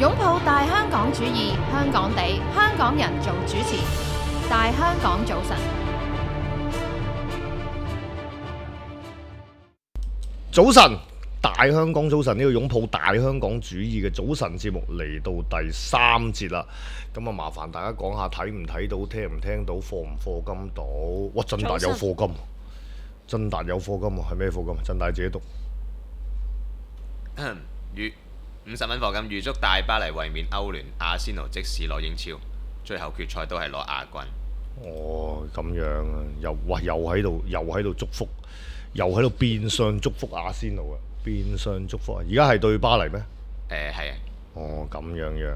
擁抱大香港主義，香港地，香港人做主持。大香港早晨， 早晨，大香港早晨，呢個擁抱大香港主義嘅早晨節目嚟到第3節啦。咁啊，麻煩大家講下睇唔睇到、聽唔聽到、課唔課金到？哇！振達有課金，振達有課金啊，係咩課金？振達自己讀。 預50蚊課金，預祝大巴黎衛冕歐聯，阿仙奴即使攞英超，最後決賽都係攞亞軍。 哦，咁樣啊，又喺度祝福，又喺度變相祝福阿仙奴啊，變相祝福啊！而家係對巴黎咩？ 係啊。 哦，咁樣，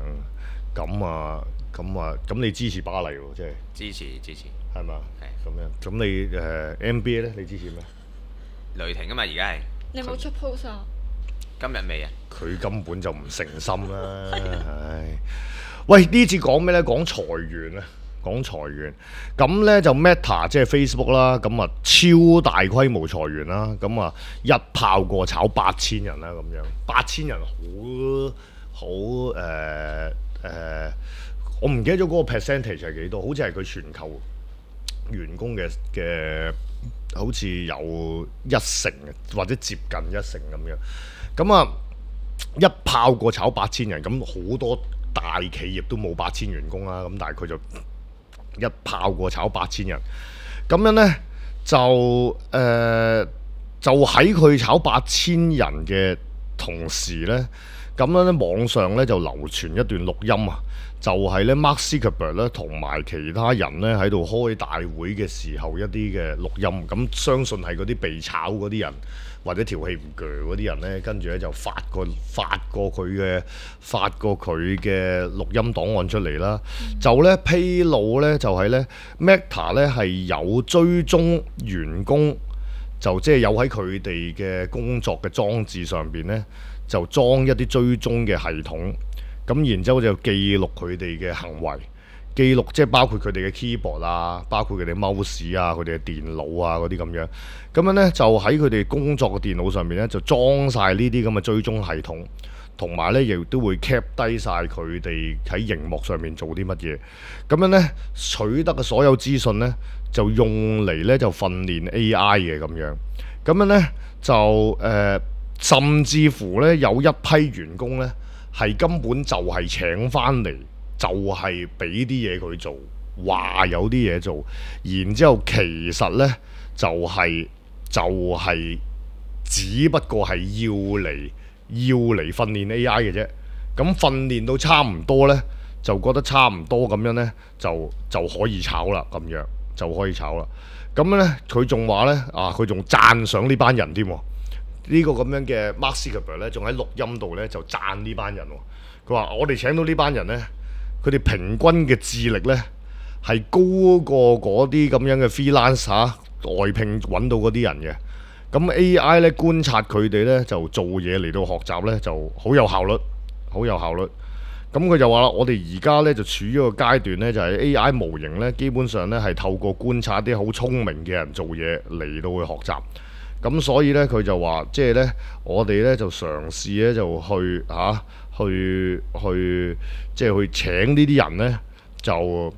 咁你支持巴黎喎，即係支持。 係嘛？ 係。 咁樣，咁你NBA 咧，你支持咩？ 雷霆啊嘛，而家係。 你冇出 post 啊？ 今日未啊？ 佢根本就唔誠心啦，唉！喂，呢次講咩呢？講裁員啊，講裁員。咁呢就 Meta 即係 Facebook 啦，咁啊超大規模裁員啦，咁啊一炮過炒8000人啦，咁樣8000人好我唔記得咗嗰個 percentage 係幾多，好似係佢全球員工嘅好似有1成或者接近1成咁樣。咁啊，一炮過炒8000人，咁好多大企業都冇8000員工啦。咁但係佢就一炮過炒8000人，咁樣呢，就喺佢炒8000人嘅同時呢，咁樣呢網上呢就流傳一段錄音啊，就係呢 Mark Zuckerberg 咧同埋其他人呢喺度開大會嘅時候一啲嘅錄音，咁相信係嗰啲被炒嗰啲人。或者條氣唔鋸嗰啲人呢，跟住咧就發過佢嘅錄音檔案出嚟啦。就咧披露咧就係咧 Meta 咧係有追蹤員工，就即係有喺佢哋嘅工作嘅裝置上邊咧，就裝一啲追蹤嘅系統，咁然之後就記錄佢哋嘅行為。記錄即係包括佢哋嘅 keyboard 啊，包括佢哋 mouse 啊，佢哋嘅電腦啊嗰啲咁樣。咁樣呢，就喺佢哋工作嘅電腦上面呢，就裝晒呢啲咁嘅追蹤系統，同埋呢亦都會 cap 低晒佢哋喺熒幕上面做啲乜嘢。咁樣呢，取得嘅所有資訊呢，就用嚟呢就訓練 AI 嘅咁樣。咁樣呢，就甚至乎呢，有一批員工呢，係根本就係請翻嚟。就係俾啲嘢佢做，話有啲嘢做，然之後其實呢，就係只不過係要嚟訓練 AI 嘅啫。咁訓練到差唔多呢，就覺得差唔多咁樣呢，就可以炒啦，咁樣就可以炒啦。咁呢，佢仲話呢，佢仲讚賞呢班人添喎。呢個咁樣嘅 Mark Zuckerberg 呢，仲喺錄音度呢，就讚呢班人喎。佢話我哋請到呢班人呢。佢哋平均嘅智力呢，係高過嗰啲咁樣嘅 freelancer 外聘揾到嗰啲人嘅。咁 AI 呢，觀察佢哋呢，就做嘢嚟到學習呢，就好有效率，好有效率。咁佢就話啦，我哋而家呢，就處於一個階段呢，就係 AI 模型呢，基本上呢，係透過觀察啲好聰明嘅人做嘢嚟到去學習。咁所以呢，佢就話即係呢，我哋呢，就嘗試呢，就去即係去請呢啲人呢，就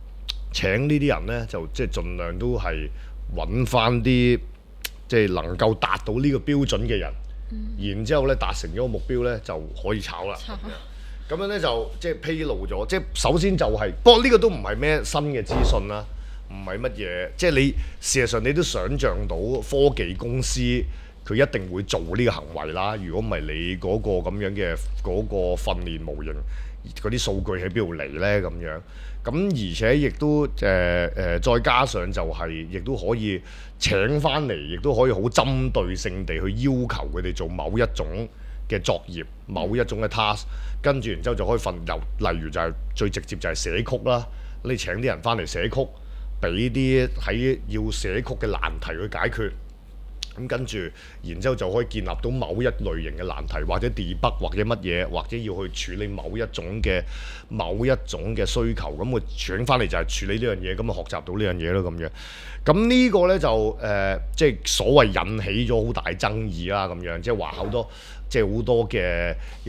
即係盡量都係揾翻啲即係能夠達到呢個標準嘅人，然之後呢，達成咗個目標呢，就可以炒啦。咁樣呢，就即係披露咗，即係首先就係，不過呢個都唔係咩新嘅資訊啦，唔係乜嘢，即係你事實上你都想像到科技公司。佢一定會做呢個行為啦。如果唔係你嗰個咁樣嘅嗰個訓練模型，嗰啲數據喺邊度嚟呢？咁樣咁而且亦都再加上就係亦都可以請翻嚟，亦都可以好針對性地去要求佢哋做某一種嘅作業，某一種嘅 task， 跟住然之後就可以例如就係最直接就係寫曲啦。你請啲人翻嚟寫曲，俾啲喺要寫曲嘅難題去解決。 咁跟住，然之後就可以建立到某一類型嘅難題，或者 debug 或者乜嘢，或者要去處理某一種嘅需求，咁佢轉翻嚟就係處理呢樣嘢，咁啊學習到呢樣嘢咯咁樣。咁呢個呢，就即係所謂引起咗好大爭議啦咁樣，即係話好多即係好多嘅一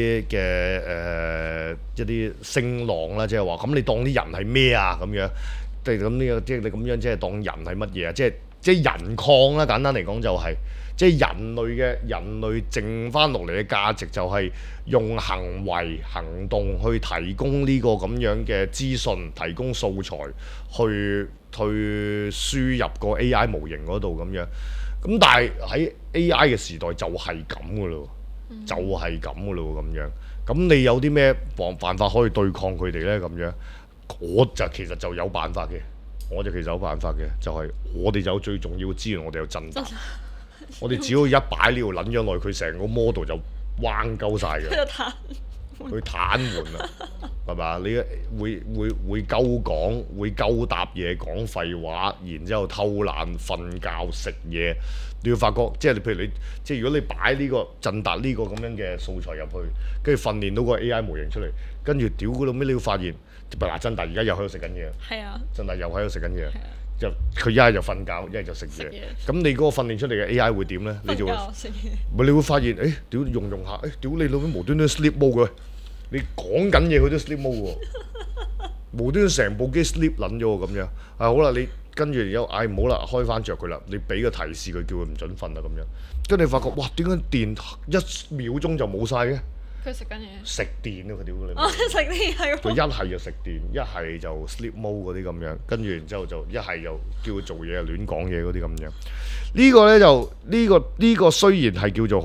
啲聲浪啦，即係話咁你當啲人係咩啊咁樣？即係咁呢個即係你咁樣即係當人係乜嘢啊？即係人礦啦，簡單嚟講就係、即係人類剩翻落嚟嘅價值就係用行為行動去提供呢個咁樣嘅資訊，提供素材去輸入個 AI 模型嗰度咁樣。咁但係喺 AI 嘅時代就係咁噶咯，就係咁噶咯咁樣。咁你有啲咩辦法可以對抗佢哋呢？咁樣我就其實就有辦法嘅。我哋其實有辦法嘅，就係、我哋有最重要嘅資源，我哋有震達。我哋只要一擺呢條撚樣落去，佢成個 model 就彎鳩晒嘅，佢癱瘓啦，係嘛？你會鳩講，會鳩答嘢，講廢話，然之後偷懶、瞓覺、食嘢，你要發覺，即係你譬如你，即係如果你擺呢個震達呢個咁樣嘅素材入去，跟住訓練到個 AI 模型出嚟，跟住屌嗰度咩？你要發現，嗱震達而家又喺度食緊嘢， 係啊， 震達又喺度食緊嘢。就佢一係就瞓覺，一係就食嘢。咁你嗰個訓練出嚟嘅 AI 會點呢？你就會咪你會發現，誒屌用下，誒屌你老母無端端 sleep mode 嘅，你講緊嘢佢都 sleep mode 喎，無端端成部機 sleep 撚咗喎咁樣。好啦，你跟住然之後，唔好啦，開翻着佢啦，你俾個提示佢，叫佢唔準瞓啦咁樣。跟住你發覺，哇點解電1秒鐘就冇晒嘅？ 佢食緊嘢， 食電啊！佢屌你！ 食電係喎。 佢一係就食電，一係就 sleep mode 嗰啲咁樣，跟住然之後就一係就叫佢做嘢亂講嘢嗰啲咁樣。呢個呢，就呢個雖然係叫做好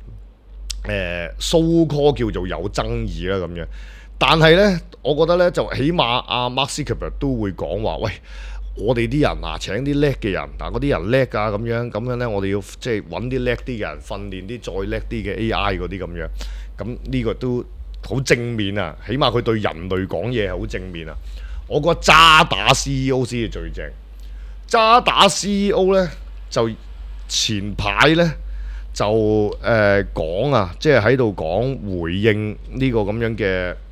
so call 叫做有爭議啦咁樣，但係呢，我覺得呢，就起碼阿 Mark Zuckerberg 都會講話，喂，我哋啲人啊請啲叻嘅人，嗰啲人叻㗎咁樣呢，我哋要即係揾啲叻啲嘅人，訓練啲再叻啲嘅 AI 嗰啲咁樣。咁呢個都好正面啊，起碼佢對人類講嘢係好正面啊。我覺得渣打 CEO 先係最正。渣打 CEO 呢，就前排呢，就講啊，即係喺度講回應呢個咁樣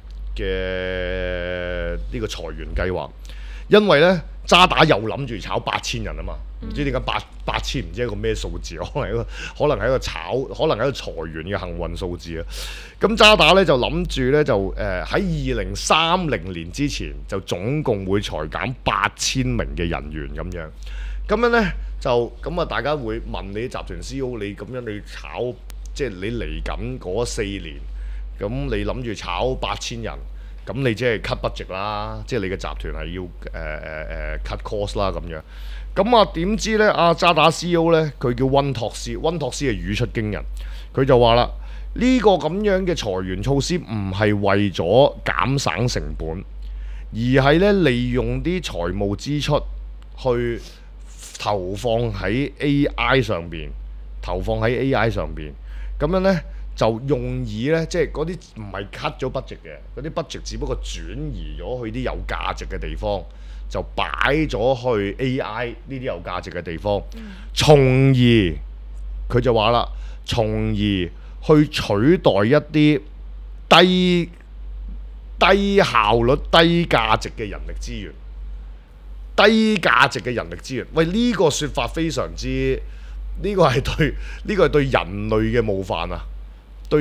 嘅呢個裁員計劃，因為呢，渣打又諗住炒8000人啊嘛。唔知點解8000唔知係一個咩數字，可能係一個裁員嘅幸運數字啊！咁渣打咧就諗住咧就喺2030年之前就總共會裁減8000名嘅人員咁樣。咁樣咧就咁啊！大家會問你集團 CEO， 你咁樣你炒即係你嚟緊嗰4年，咁你諗住炒8000人，咁你即係 cut budget 啦，即係你嘅集團係要cut cost 啦咁樣。咁啊點知呢？阿渣打 CEO 呢，佢叫溫托斯係語出驚人，佢就話啦：呢個咁樣嘅裁員措施唔係為咗減省成本，而係呢利用啲財務支出去投放喺 AI 上邊，咁樣呢，就用以呢，即係嗰啲唔係 cut 咗 budget 嘅，嗰啲 budget 只不過轉移咗去啲有價值嘅地方。就擺咗去 AI 呢啲有價值嘅地方，從而佢就話啦，從而去取代一啲低效率、低價值嘅人力資源。喂，呢個説法非常之，呢個係對人類嘅冒犯啊！低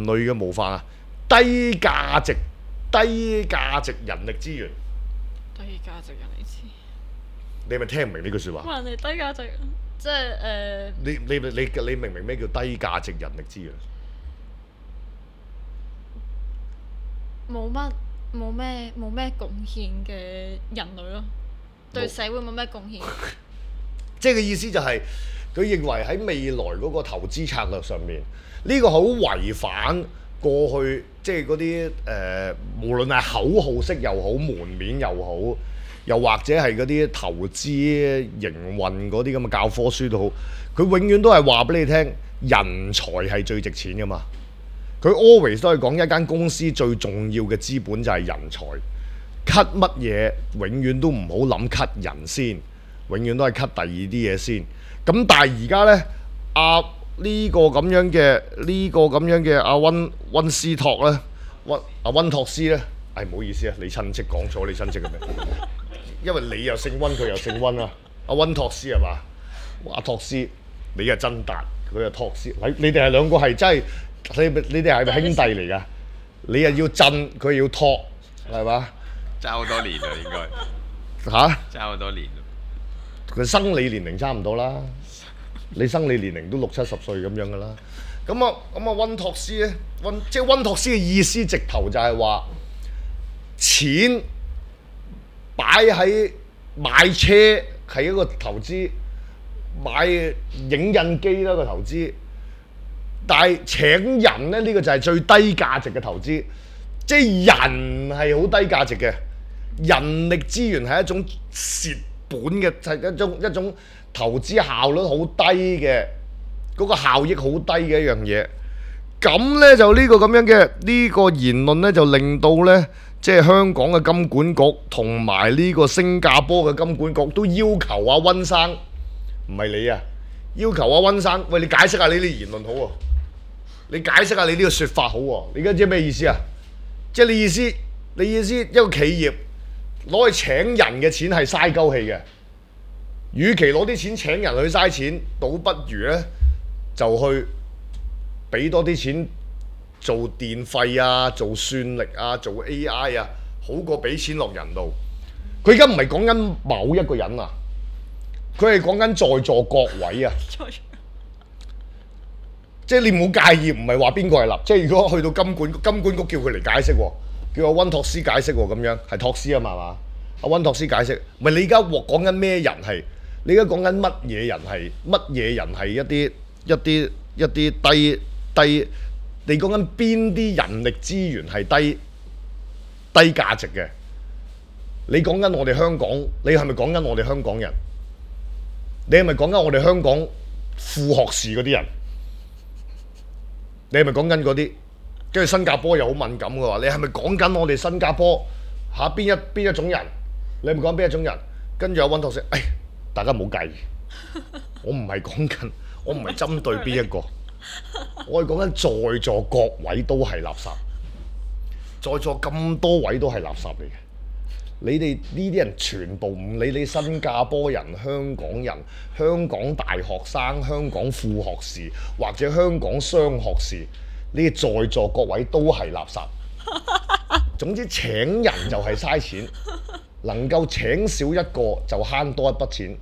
價值人力資源。 低價值人力資源， 你係咪聽唔明呢句説話？ 人哋低價值，即係你明唔明咩叫低價值人力資源？ 冇咩貢獻嘅人類咯，對社會冇咩貢獻。 即係個意思就係、佢認為喺未來嗰個投資策略上面，呢個好違反過去即係嗰啲無論係口號式又好，門面又好，又或者係嗰啲投資營運嗰啲咁嘅教科書都好，佢永遠都係話俾你聽，人才係最值錢噶嘛。佢 always 都係講一間公司最重要嘅資本就係人才。cut 乜嘢永遠都唔好諗 cut 人先，永遠都係 cut 第二啲嘢先。 咁但係而家呢，呢個咁樣嘅阿溫斯托呢，溫托斯呢，唔好意思啊，你親戚講錯你親戚嘅名，因為你又姓溫，佢又姓溫啊，阿溫托斯係嘛？阿托斯，你係真達，佢係托斯，你哋係兩個係真係，你哋係咪兄弟嚟㗎？你又要震，佢要托，係嘛？ 爭好多年啦，應該嚇？ 爭好多年。 佢生理年齡差唔多啦，你生理年齡都60-70歲咁樣㗎啦。咁啊溫托斯咧，即係溫托斯嘅意思，直頭就係話錢擺喺買車係一個投資，買影印機啦個投資，但係請人咧呢個就係最低價值嘅投資，即係人係好低價值嘅，人力資源係一種蝕本嘅，係一種投資效率好低嘅，嗰個效益好低嘅一樣嘢。咁咧就呢個咁樣嘅呢個言論咧，就令到咧即係香港嘅金管局同埋呢個新加坡嘅金管局都要求阿溫生，唔係你啊，要求阿溫生，喂，你解釋下你呢啲言論好喎，你解釋下你呢個説法好喎，你而家知咩意思啊？即係你意思一個企業攞去請人嘅錢係嘥鳩氣嘅，與其攞啲錢請人去嘥錢，倒不如咧就去俾多啲錢做電費啊、做算力啊、做 AI 啊，好過俾錢落人度。佢而家唔係講緊某一個人啊，佢係講緊在座各位啊。即係你唔好介意，唔係話邊個係立。即係如果去到金管局叫佢嚟解釋喎，叫阿溫托斯解釋喎，咁樣係托斯啊嘛，係嘛？阿溫托斯解釋，唔係你而家講緊咩人係？你而家講緊乜嘢人係？乜嘢人係一啲低？你講緊邊啲人力資源係低價值嘅？你講緊我哋香港，你係咪講緊我哋香港人？你係咪講緊我哋香港副學士嗰啲人？你係咪講緊嗰啲？跟住新加坡又好敏感嘅話，你係咪講緊我哋新加坡邊一種人？你係咪講邊一種人？跟住阿溫托斯，大家唔好介意，我唔係講緊，我唔係針對邊一個，我係講緊在座各位都係垃圾，在座咁多位都係垃圾嚟嘅。你哋呢啲人全部唔理你新加坡人、香港人、香港大學生、香港副學士或者香港雙學士，你哋在座各位都係垃圾。總之請人就係嘥錢，能夠請少一個就慳多一筆錢。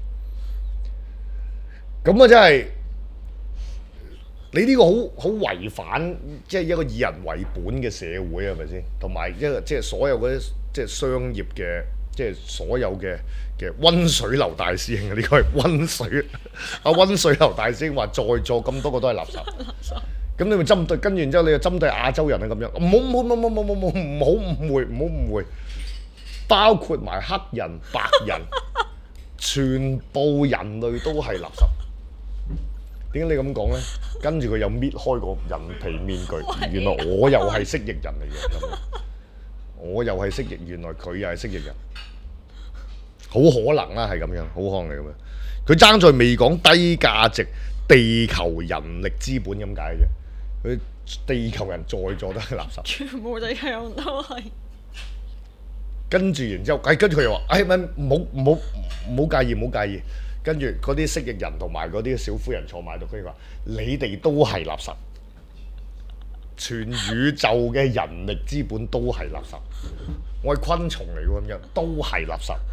咁啊真係你呢個好違反即係一個以人為本嘅社會係咪先？同埋一個即係所有嗰啲即係商業嘅即係所有嘅溫水流大師兄啊！呢個係溫水阿溫水流大師兄話在座咁多個都係垃圾。咁你咪針對，跟住然之後你就針對亞洲人啊咁樣，唔好誤會，包括埋黑人、白人，全部人類都係垃圾。點解你咁講咧？跟住佢又搣開個人皮面具，原來我又係蜥蜴人嚟嘅，我又係蜥蜴，原來佢又係蜥蜴人，好可能啦，係咁樣，好可能係咁樣。佢爭在未講低價值地球人力資本咁解啫。佢地球人在座都係垃圾， 全部地球人都係。 跟住然之後，跟住佢又話：唔好介意。跟住嗰啲蜥蜴人同埋嗰啲小婦人坐埋度，佢話：你哋都係垃圾，全宇宙嘅人力資本都係垃圾。我係昆蟲嚟㗎咁樣，都係垃圾，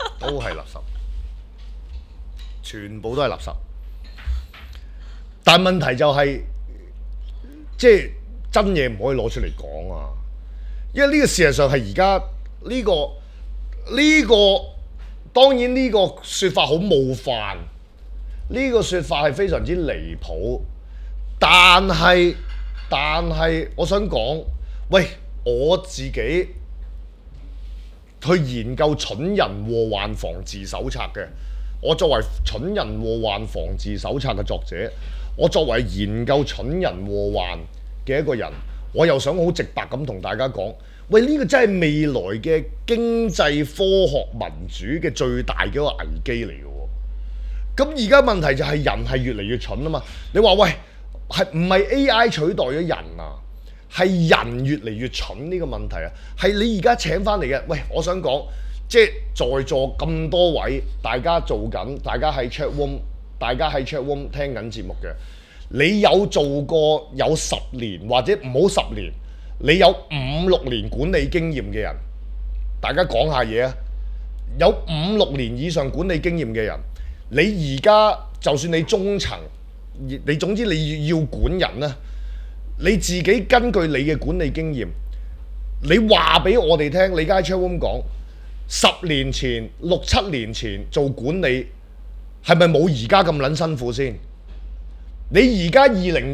全部都係垃圾。但問題就係、即係真嘢唔可以攞出嚟講啊！因為呢個事實上係而家呢個。當然呢個説法好冒犯，呢個説法係非常之離譜。但係我想講，喂，我自己去研究蠢人禍患防治手冊嘅，我作為蠢人禍患防治手冊嘅作者，我作為研究蠢人禍患嘅一個人，我又想好直白咁同大家講。喂，呢個真係未來嘅經濟、科學、民主嘅最大嘅一個危機嚟嘅喎。 咁而家問題就係人係越嚟越蠢啊嘛！你話喂，係唔係 AI 取代咗人啊？係人越嚟越蠢呢個問題啊！係你而家請翻嚟嘅，喂，我想講，即係在座咁多位，大家做緊，大家喺 chat room 聽緊節目嘅，你有做過有10年或者唔好10年，你有5、6年管理經驗嘅人，大家講下嘢啊！有5、6年以上管理經驗嘅人，你而家就算你中層，你總之你要管人啦，你自己根據你嘅管理經驗，你話俾我哋聽，你而家喺 chatroom 講10年前、6、7年前做管理係咪冇而家咁撚辛苦先？你而家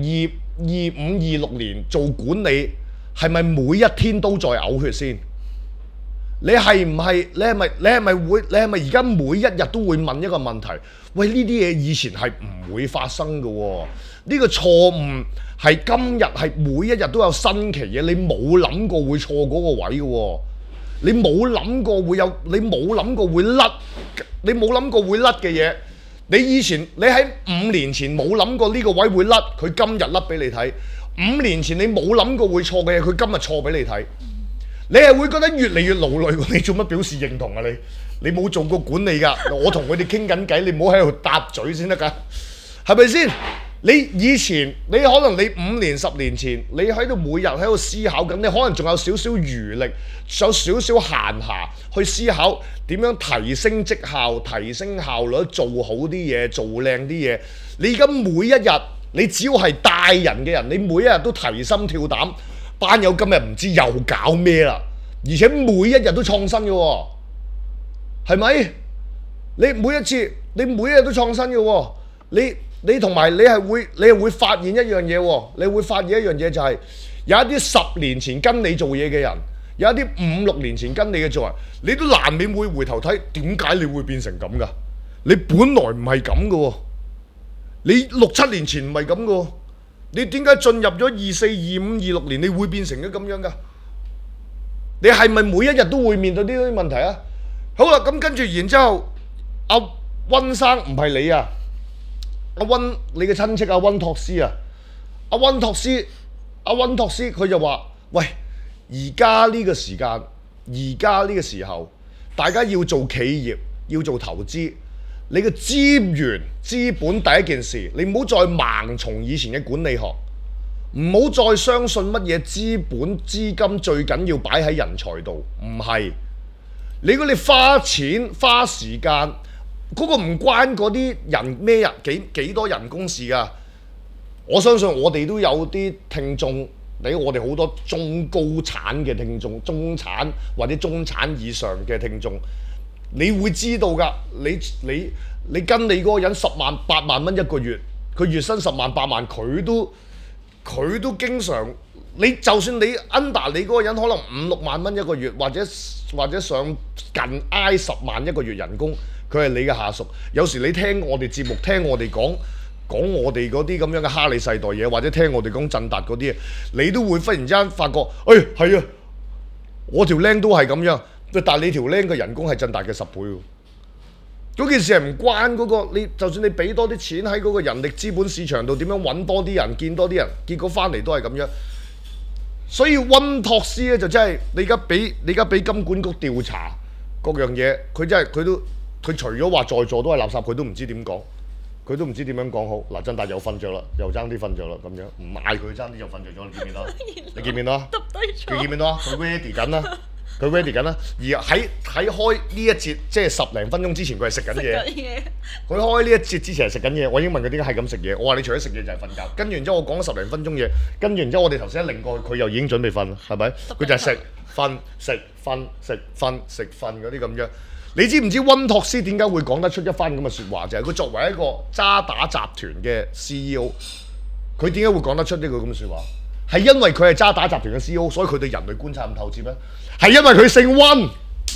2025、26年做管理係咪每一天都在嘔血先？你係唔係？你係咪而家每一日都會問一個問題？喂，呢啲嘢以前係唔會發生嘅喎。呢個錯誤係今日係每一日都有新奇嘢，你冇諗過會錯嗰個位嘅喎。你冇諗過會有，你冇諗過會甩，你冇諗過會甩嘅嘢。你以前你喺5年前冇諗過呢個位會甩，佢今日甩俾你睇。5年前你冇諗過會錯嘅嘢，佢今日錯俾你睇。你係會覺得越嚟越勞累喎，你做乜表示認同啊？你冇做過管理㗎，我同佢哋傾緊偈，你唔好喺度搭嘴先得㗎，係咪先？你以前你可能你5年、10年前，你喺度每日喺度思考緊，你可能仲有少少餘力，有少少閒暇去思考點樣提升績效、提升效率、做好啲嘢、做靚啲嘢。你而家每一日，你只要係帶人嘅人，你每一日都提心跳膽。班友今日唔知又搞咩啦，而且每一日都創新嘅喎，係咪？你每一日都創新嘅喎，你同埋你係會發現一樣嘢喎，你會發現一樣嘢就係有一啲10年前跟你做嘢嘅人，有一啲5、6年前跟你嘅做人，你都難免會回頭睇，點解你會變成咁㗎？你本來唔係咁嘅喎，你6、7年前唔係咁嘅喎。你點解進入咗24、25、26年，你會變成咗咁樣㗎？你係咪每一日都會面對呢啲問題啊？好啦，咁跟住然之後，阿温生唔係你啊，阿温你嘅親戚阿温托斯啊，阿温托斯佢就話：喂，而家呢個時間，而家呢個時候，大家要做企業，要做投資。你嘅資源、資本第一件事，你唔好再盲從以前嘅管理學，唔好再相信乜嘢資本、資金最緊要擺喺人才度，唔係。如果你花錢、花時間，嗰個唔關嗰啲人咩人幾多人工事㗎。我相信我哋都有啲聽眾，俾我哋好多中高產嘅聽眾、中產或者中產以上嘅聽眾。你會知道㗎，你跟你嗰個人10萬8萬蚊一個月，佢月薪10萬8萬，佢都經常，你就算你 under 你嗰個人可能5、6萬蚊一個月，或者上近挨10萬一個月人工，佢係你嘅下屬。有時你聽我哋節目，聽我哋講我哋嗰啲咁樣嘅哈利世代嘢，或者聽我哋講振達嗰啲嘢，你都會忽然之間發覺，係啊，我條僆都係咁樣。但係你條僆嘅人工係振達嘅10倍喎，嗰件事係唔關嗰個，你就算你俾多啲錢喺嗰個人力資本市場度，點樣揾多啲人，見多啲人，結果翻嚟都係咁樣。所以温托斯咧就真係，你而家俾金管局調查各樣嘢，佢除咗話在座都係垃圾，佢都唔知點講，佢都唔知點樣講好。嗱，振達又瞓着啦，又爭啲瞓着啦，咁樣唔嗌佢爭啲就瞓着咗，你見唔見到？你見唔見到啊？佢見唔見到啊？佢 ready 緊啦。佢 ready 緊啦，而喺開呢一節，即係10零分鐘之前，佢係食緊嘢。佢開呢一節之前係食緊嘢，我已經問佢點解係咁食嘢。我話你除咗食嘢就係瞓覺。跟住然之後我講咗10零分鐘嘢，跟住然之後我哋頭先一擰過去，佢又已經準備瞓啦，係咪？佢就係食瞓食瞓食瞓食瞓嗰啲咁樣。你知唔知温托斯點解會講得出一番咁嘅説話？就係佢作為一個渣打集團嘅 CEO，佢點解會講得出呢句咁嘅説話？係因為佢係渣打集團嘅 CEO，所以佢對人類觀察咁透徹咩？係因為佢姓温，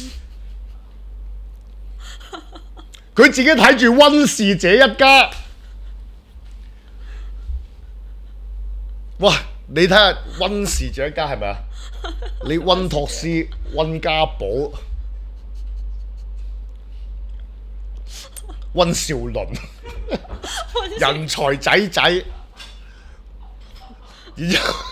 佢自己睇住温氏這一家。哇！你睇下温氏這一家係咪啊？你温托斯、温家寶、 温兆倫，人才仔仔，然之後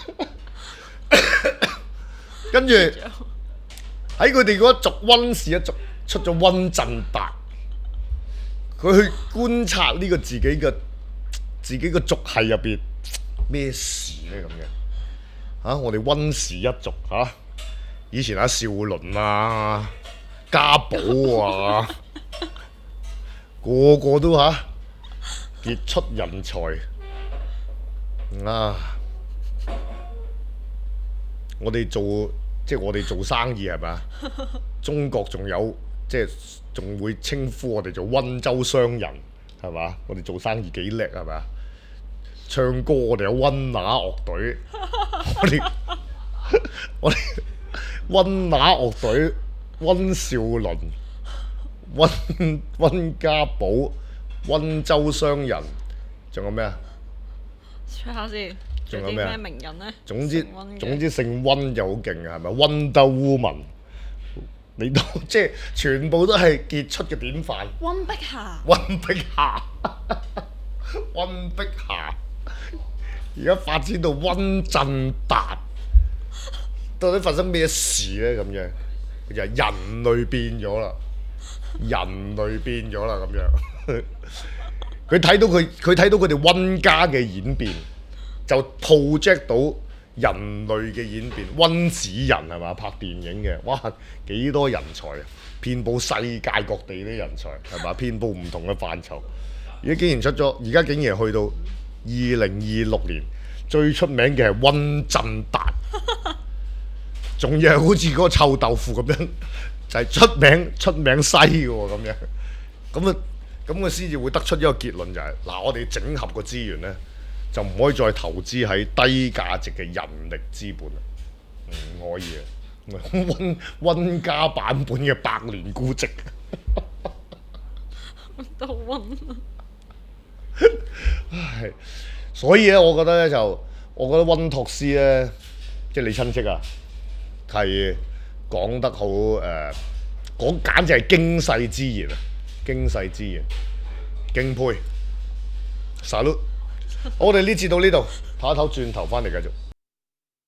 跟住喺佢哋嗰一族温氏一族出咗温振達，佢去觀察呢個自己嘅族系入邊咩事咧咁嘅我哋温氏一族以前阿兆倫啊、家寶啊，個個都傑出人才我哋做生意係咪啊？中國仲有仲會稱呼我哋做温州商人係嘛？我哋做生意幾叻係咪啊？唱歌我哋有温拿樂隊，我哋温拿樂隊、温兆倫、温家寶、温州商人，仲有咩啊？ 睇下先， 仲有咩名人呢？ 總之姓温就好勁嘅係咪？Wonder Woman， 你都全部都係傑出嘅典範。 温碧霞， 温碧霞，而家發展到温振達，到底發生咩事咧？咁樣佢就係人類變咗啦，咁樣。佢睇到佢哋温家嘅演變，就 project 到人類嘅演變。温子仁係嘛，拍電影嘅，哇幾多人才啊！遍佈世界各地啲人才係嘛，遍佈唔同嘅範疇。而家竟然去到2026年，最出名嘅係温振達，仲要係好似嗰個臭豆腐咁樣，就係出名西嘅喎咁樣。咁佢先至會得出一個結論，就係我哋整合個資源呢，就唔可以再投資喺低價值嘅人力資本，唔可以啊！温家版本嘅百年孤寂， 都温。 唉，所以咧，我覺得温托斯咧，即係你親戚啊，係講得好講簡直係驚世之言啊！驚世之言，敬佩 ，salute。我哋呢次到呢度，唞一唞，轉頭翻嚟繼續。